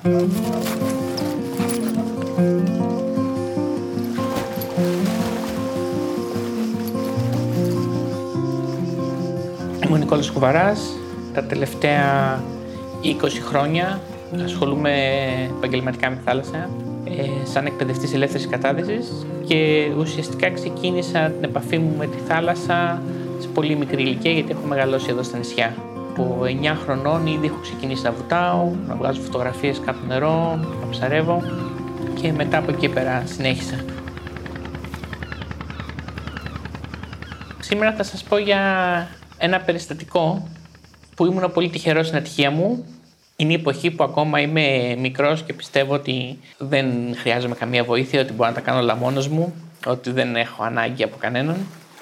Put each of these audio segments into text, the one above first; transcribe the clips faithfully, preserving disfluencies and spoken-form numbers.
Είμαι ο Νικόλας Κουβαράς. Τα τελευταία είκοσι χρόνια ασχολούμαι επαγγελματικά με τη θάλασσα, ε, σαν εκπαιδευτής ελεύθερης κατάδυσης και ουσιαστικά ξεκίνησα την επαφή μου με τη θάλασσα σε πολύ μικρή ηλικία, γιατί έχω μεγαλώσει εδώ στα νησιά. Από εννιά χρονών ήδη έχω ξεκινήσει να βουτάω, να βγάζω φωτογραφίες κάτω νερό, να ψαρεύω και μετά από εκεί πέρα συνέχισα. Σήμερα θα σας πω για ένα περιστατικό που ήμουν πολύ τυχερός στην ατυχία μου. Είναι η εποχή που ακόμα είμαι μικρός και πιστεύω ότι δεν χρειάζομαι καμία βοήθεια, ότι μπορώ να τα κάνω όλα μόνος μου, ότι δεν έχω ανάγκη από κανέναν.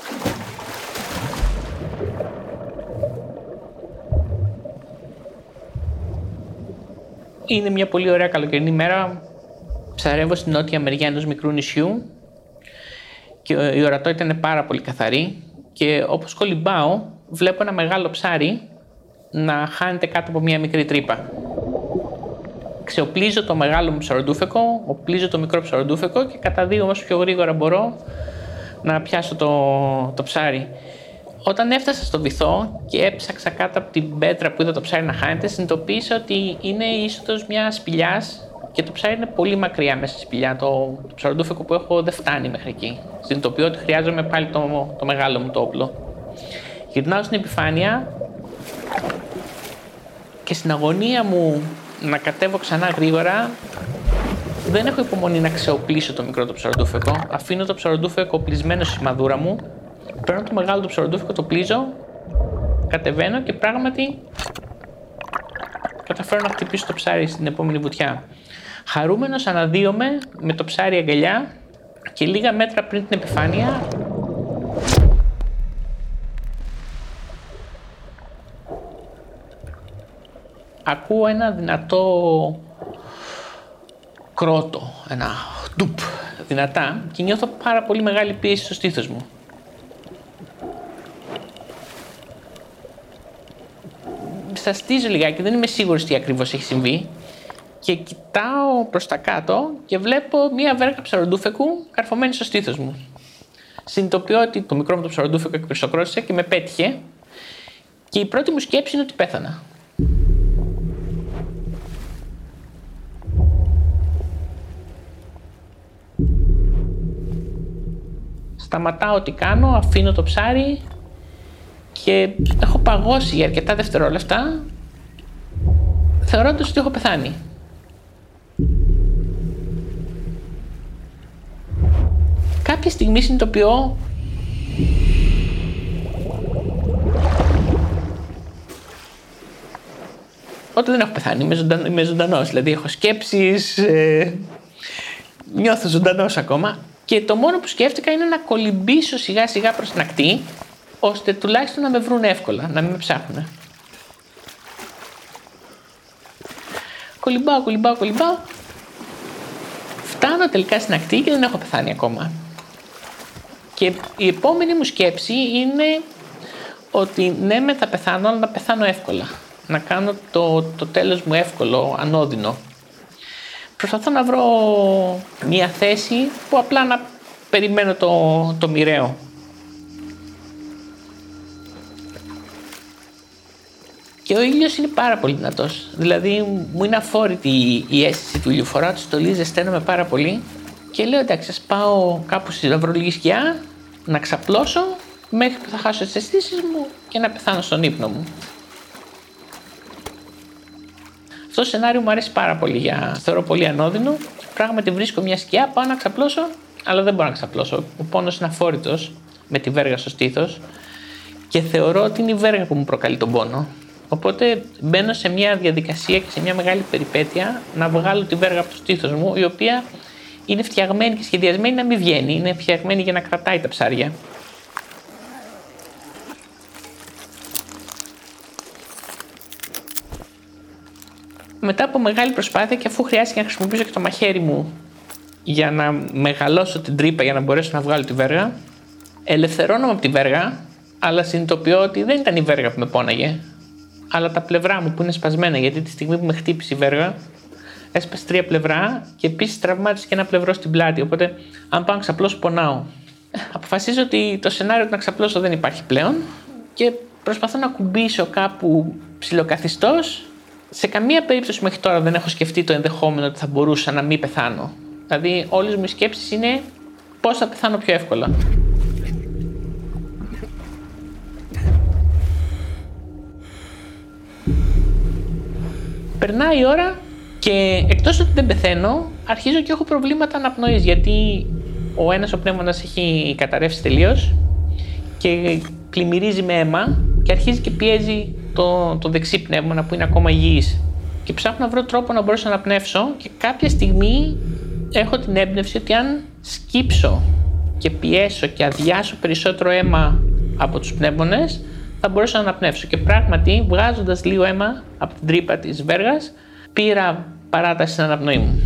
Είναι μια πολύ ωραία καλοκαιρινή μέρα. Ψαρεύω στην νότια μεριά ενός μικρού νησιού και η ορατότητα είναι πάρα πολύ καθαρή και όπως κολυμπάω βλέπω ένα μεγάλο ψάρι να χάνεται κάτω από μια μικρή τρύπα. Ξεοπλίζω το μεγάλο μου ψαροντούφεκο, οπλίζω το μικρό ψαροντούφεκο και καταδύω όσο πιο γρήγορα μπορώ να πιάσω το, το ψάρι. Όταν έφτασα στο βυθό και έψαξα κάτω από την πέτρα που είδα το ψάρι να χάνεται, συνειδητοποίησα ότι είναι η είσοδος μιας σπηλιάς και το ψάρι είναι πολύ μακριά μέσα στη σπηλιά. Το, το ψαροντούφεκο που έχω δεν φτάνει μέχρι εκεί. Συνειδητοποιώ ότι χρειάζομαι πάλι το, το μεγάλο μου το όπλο. Γυρνάω στην επιφάνεια και στην αγωνία μου να κατέβω ξανά γρήγορα, δεν έχω υπομονή να ξεοπλίσω το μικρό το ψαροντούφεκο. Αφήνω το ψαροντούφεκο οπλισμένο στη σημαδούρα μου, παίρνω το μεγάλο το ψαροντούφεκο, το πλίζω, κατεβαίνω και πράγματι καταφέρω να χτυπήσω το ψάρι στην επόμενη βουτιά. Χαρούμενος αναδύομαι με το ψάρι αγκαλιά και λίγα μέτρα πριν την επιφάνεια ακούω ένα δυνατό κρότο, ένα ντουπ δυνατά και νιώθω πάρα πολύ μεγάλη πίεση στο στήθος μου. Σαστίζω λιγάκι, δεν είμαι σίγουρος τι ακριβώς έχει συμβεί και κοιτάω προς τα κάτω και βλέπω μία βέργα ψαροντούφεκου καρφωμένη στο στήθος μου. Συνειδητοποιώ ότι το μικρό μου το ψαροντούφεκο εκπυρσοκρότησε και με πέτυχε και η πρώτη μου σκέψη είναι ότι πέθανα. Σταματάω ό,τι κάνω, αφήνω το ψάρι και έχω παγώσει για αρκετά δευτερόλεπτα, θεωρώντας ότι έχω πεθάνει. Κάποια στιγμή συνειδητοποιώ ότι δεν έχω πεθάνει, είμαι, ζωντανό, είμαι ζωντανός, δηλαδή έχω σκέψεις, ε, νιώθω ζωντανός ακόμα και το μόνο που σκέφτηκα είναι να κολυμπήσω σιγά σιγά προς την ακτή, ώστε τουλάχιστον να με βρουν εύκολα, να μην με ψάχνουν. Κολυμπάω, κολυμπάω, κολυμπάω. Φτάνω τελικά στην ακτή και δεν έχω πεθάνει ακόμα. Και η επόμενη μου σκέψη είναι ότι ναι, με θα πεθάνω, αλλά να πεθάνω εύκολα. Να κάνω το, το τέλος μου εύκολο, ανώδυνο. Προσπαθώ να βρω μια θέση που απλά να περιμένω το, το μοιραίο. Και ο ήλιος είναι πάρα πολύ δυνατός. Δηλαδή μου είναι αφόρητη η αίσθηση του ήλιου. Φοράω τη στολή, ζεσταίνομαι πάρα πολύ και λέω εντάξει, ας πάω κάπου να βρω λίγη σκιά, να ξαπλώσω μέχρι που θα χάσω τις αισθήσεις μου και να πεθάνω στον ύπνο μου. Αυτό το σενάριο μου αρέσει πάρα πολύ, για... θεωρώ πολύ ανώδυνο. Πράγματι βρίσκω μια σκιά, πάω να ξαπλώσω, αλλά δεν μπορώ να ξαπλώσω. Ο πόνος είναι αφόρητος με τη βέργα στο στήθος και θεωρώ ότι είναι η βέργα που μου προκαλεί τον πόνο. Οπότε μπαίνω σε μια διαδικασία και σε μια μεγάλη περιπέτεια να βγάλω τη βέργα από το στήθος μου, η οποία είναι φτιαγμένη και σχεδιασμένη να μην βγαίνει, είναι φτιαγμένη για να κρατάει τα ψάρια. Μετά από μεγάλη προσπάθεια και αφού χρειάστηκε να χρησιμοποιήσω και το μαχαίρι μου για να μεγαλώσω την τρύπα για να μπορέσω να βγάλω τη βέργα, ελευθερώνομαι από τη βέργα, αλλά συνειδητοποιώ ότι δεν ήταν η βέργα που με πόναγε, αλλά τα πλευρά μου που είναι σπασμένα, γιατί τη στιγμή που με χτύπησε η βέργα έσπασε τρία πλευρά και επίσης τραυμάτισε και ένα πλευρό στην πλάτη. Οπότε, αν πάω να ξαπλώσω, πονάω. Αποφασίζω ότι το σενάριο του να ξαπλώσω δεν υπάρχει πλέον και προσπαθώ να κουμπίσω κάπου ψιλοκαθιστός. Σε καμία περίπτωση μέχρι τώρα δεν έχω σκεφτεί το ενδεχόμενο ότι θα μπορούσα να μην πεθάνω. Δηλαδή, όλες μου οι σκέψεις είναι πώς θα πεθάνω πιο εύκολα. Περνάει η ώρα και εκτός ότι δεν πεθαίνω, αρχίζω και έχω προβλήματα αναπνοής, γιατί ο ένας ο πνεύμονας έχει καταρρεύσει τελείως και πλημμυρίζει με αίμα και αρχίζει και πιέζει το, το δεξί πνεύμονα που είναι ακόμα υγιής. Και ψάχνω να βρω τρόπο να μπορέσω να αναπνεύσω και κάποια στιγμή έχω την έμπνευση ότι αν σκύψω και πιέσω και αδειάσω περισσότερο αίμα από τους πνεύμονες, θα μπορέσω να αναπνεύσω. Και πράγματι, βγάζοντας λίγο αίμα από την τρύπα της βέργας, πήρα παράταση στην αναπνοή μου.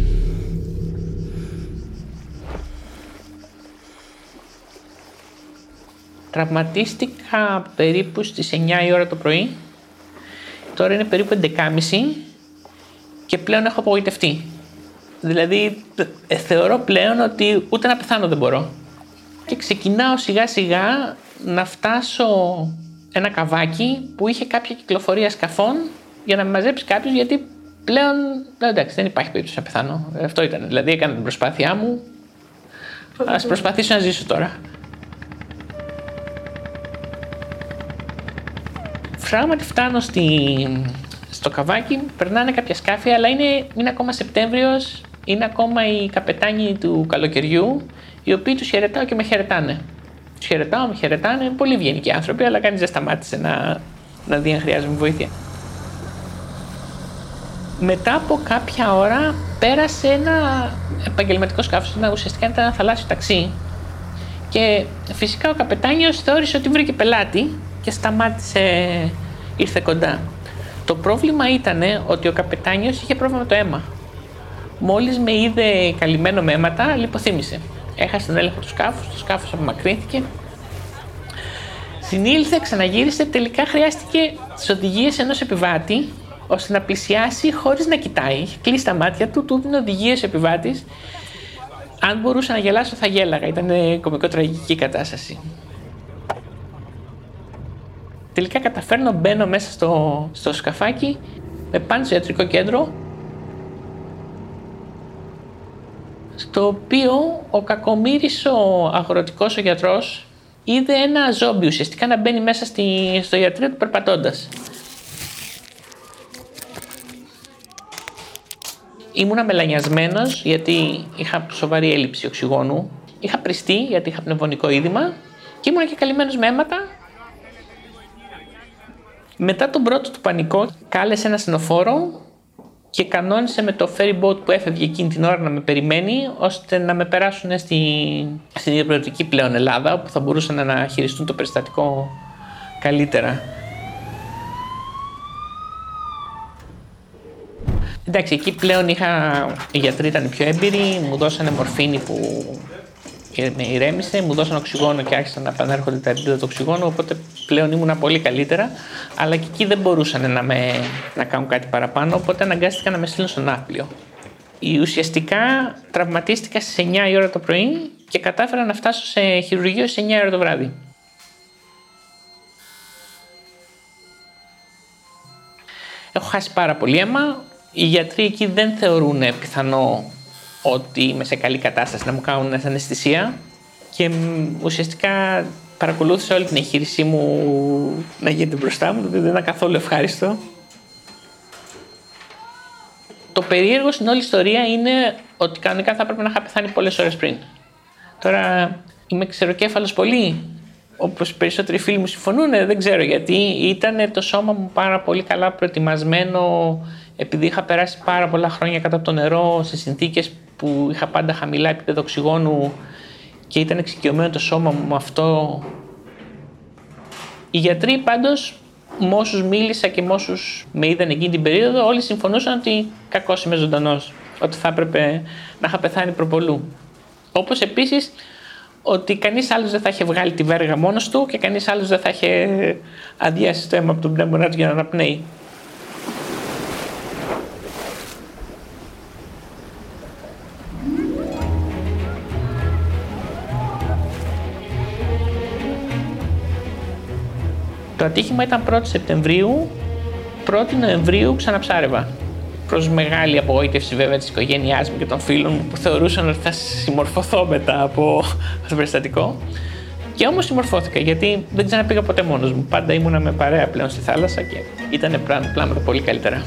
Τραυματίστηκα περίπου στις εννιά η ώρα το πρωί. Τώρα είναι περίπου έντεκα και μισή και πλέον έχω απογοητευτεί. Δηλαδή, θεωρώ πλέον ότι ούτε να πεθάνω δεν μπορώ. Και ξεκινάω σιγά σιγά να φτάσω ένα καβάκι που είχε κάποια κυκλοφορία σκαφών για να με μαζέψει κάποιος, γιατί πλέον εντάξει, δεν υπάρχει περίπτωση να πεθάνω. Αυτό ήταν. Δηλαδή, έκανα την προσπάθειά μου. Ας προσπαθήσω να ζήσω τώρα. Πράγματι φτάνω στη, στο καβάκι, περνάνε κάποια σκάφη, αλλά είναι, είναι ακόμα Σεπτέμβριος, είναι ακόμα οι καπετάνοι του καλοκαιριού, οι οποίοι τους χαιρετάω και με χαιρετάνε. Τους χαιρετάω, με χαιρετάνε, πολύ ευγενικοί άνθρωποι, αλλά κανείς δεν σταμάτησε να, να δει αν χρειάζομαι βοήθεια. Μετά από κάποια ώρα πέρασε ένα επαγγελματικό σκάφος, ένα, ουσιαστικά ήταν ένα θαλάσσιο ταξί, και φυσικά ο καπετάνιος θεώρησε ότι βρήκε πελάτη και σταμάτησε, ήρθε κοντά. Το πρόβλημα ήταν ότι ο καπετάνιος είχε πρόβλημα με το αίμα. Μόλις με είδε καλυμμένο με αίματα, λιποθύμησε. Έχασε τον έλεγχο του σκάφους, το σκάφος απομακρύνθηκε. Συνήλθε, ξαναγύρισε, τελικά χρειάστηκε τις οδηγίες ενός επιβάτη ώστε να πλησιάσει χωρίς να κοιτάει. Είχε κλείσει τα μάτια του, του έδινε οδηγίες ο επιβάτης. Αν μπορούσα να γελάσω, θα γέλαγα. Ήταν κωμικο-τραγική κατάσταση. Τελικά καταφέρνω, μπαίνω μέσα στο, στο σκαφάκι, με πάνε στο ιατρικό κέντρο, στο οποίο ο κακομοίρης ο αγροτικός ο γιατρός είδε ένα ζόμπι ουσιαστικά να μπαίνει μέσα στη, στο ιατρείο του περπατώντας. Ήμουνα μελανιασμένος γιατί είχα σοβαρή έλλειψη οξυγόνου, είχα πριστεί γιατί είχα πνευμονικό είδημα και ήμουνα και καλυμμένος με αίματα. Μετά τον πρώτο του πανικό, κάλεσε ένα ασθενοφόρο και κανόνισε με το ferry boat που έφευγε εκείνη την ώρα να με περιμένει, ώστε να με περάσουν στη, στην ιδιωτική πλέον Ελλάδα, όπου θα μπορούσαν να χειριστούν το περιστατικό καλύτερα. Εντάξει, εκεί πλέον είχα, οι γιατροί ήταν πιο έμπειροι, μου δώσανε μορφίνη που με ηρέμησε, μου δώσανε οξυγόνο και άρχισαν να επανέρχονται τα επίπεδα του οξυγόνου, οπότε πλέον ήμουνα πολύ καλύτερα, αλλά και εκεί δεν μπορούσαν να, με, να κάνουν κάτι παραπάνω, οπότε αναγκάστηκα να με στείλουν στο ναύπλιο. Ουσιαστικά τραυματίστηκα στις εννιά η ώρα το πρωί και κατάφερα να φτάσω σε χειρουργείο στις εννιά η ώρα το βράδυ. Έχω χάσει πάρα πολύ αίμα. Οι γιατροί εκεί δεν θεωρούν πιθανό ότι είμαι σε καλή κατάσταση να μου κάνουν αναισθησία και ουσιαστικά παρακολούθησα όλη την εγχείρησή μου να γίνεται μπροστά μου, δεν ήταν καθόλου ευχάριστο. Το περίεργο στην όλη ιστορία είναι ότι κανονικά θα έπρεπε να είχα πεθάνει πολλές ώρες πριν. Τώρα είμαι ξεροκέφαλος πολύ, όπως οι περισσότεροι φίλοι μου συμφωνούν, δεν ξέρω γιατί. Ήταν το σώμα μου πάρα πολύ καλά προετοιμασμένο, επειδή είχα περάσει πάρα πολλά χρόνια κάτω από το νερό σε συνθήκες που είχα πάντα χαμηλά επίπεδο οξυγόνου και ήταν εξοικειωμένο το σώμα μου με αυτό. Οι γιατροί πάντως, με όσους μίλησα και με όσους με είδαν εκείνη την περίοδο, όλοι συμφωνούσαν ότι κακώς είμαι ζωντανός, ότι θα έπρεπε να είχα πεθάνει προπολού. Όπως επίσης ότι κανείς άλλος δεν θα είχε βγάλει τη βέργα μόνος του και κανείς άλλος δεν θα είχε αδειάσει το αίμα από τον πνεύμονά του για να αναπνέει. Το ατύχημα ήταν πρώτη Σεπτεμβρίου, πρώτη Νοεμβρίου ξαναψάρευα. Προς μεγάλη απογοήτευση βέβαια της οικογένειάς μου και των φίλων μου που θεωρούσαν ότι θα συμμορφωθώ μετά από το περιστατικό. Και όμως συμμορφώθηκα, γιατί δεν ξαναπήγα ποτέ μόνος μου. Πάντα ήμουνα με παρέα πλέον στη θάλασσα και ήταν πράγματα πολύ καλύτερα.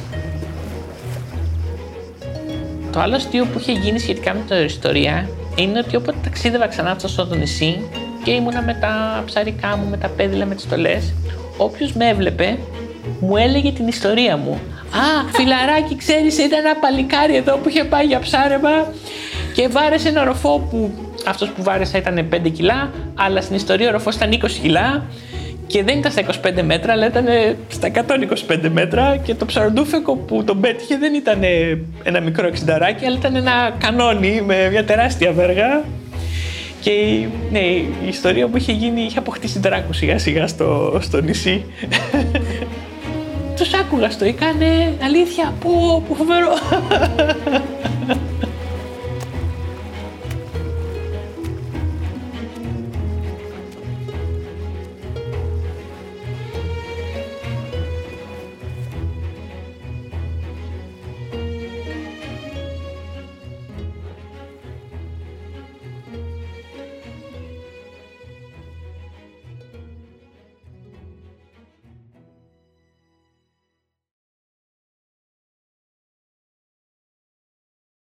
Το άλλο αστείο που είχε γίνει σχετικά με την ιστορία είναι ότι όποτε ταξίδευα ξανά στο αυτό το νησί και ήμουνα με τα ψαρικά μου, με τα πέδιλα, με τις στολές, όποιος με έβλεπε μου έλεγε την ιστορία μου. «Α, φιλαράκι, ξέρεις, ήταν ένα παλικάρι εδώ που είχε πάει για ψάρεμα και βάρεσε ένα ροφό που αυτός που βάρεσα ήταν πέντε κιλά, αλλά στην ιστορία ο ροφός ήταν είκοσι κιλά και δεν ήταν στα είκοσι πέντε μέτρα, αλλά ήταν στα εκατόν είκοσι πέντε μέτρα και το ψαροντούφεκο που τον πέτυχε δεν ήταν ένα μικρό εξινταράκι, αλλά ήταν ένα κανόνι με μια τεράστια βέργα». Και ναι, η ιστορία που είχε γίνει είχε αποκτήσει δράκου σιγά σιγά στο, στο νησί. Τους άκουγα στο, έκανε αλήθεια, πω, πω φοβερό.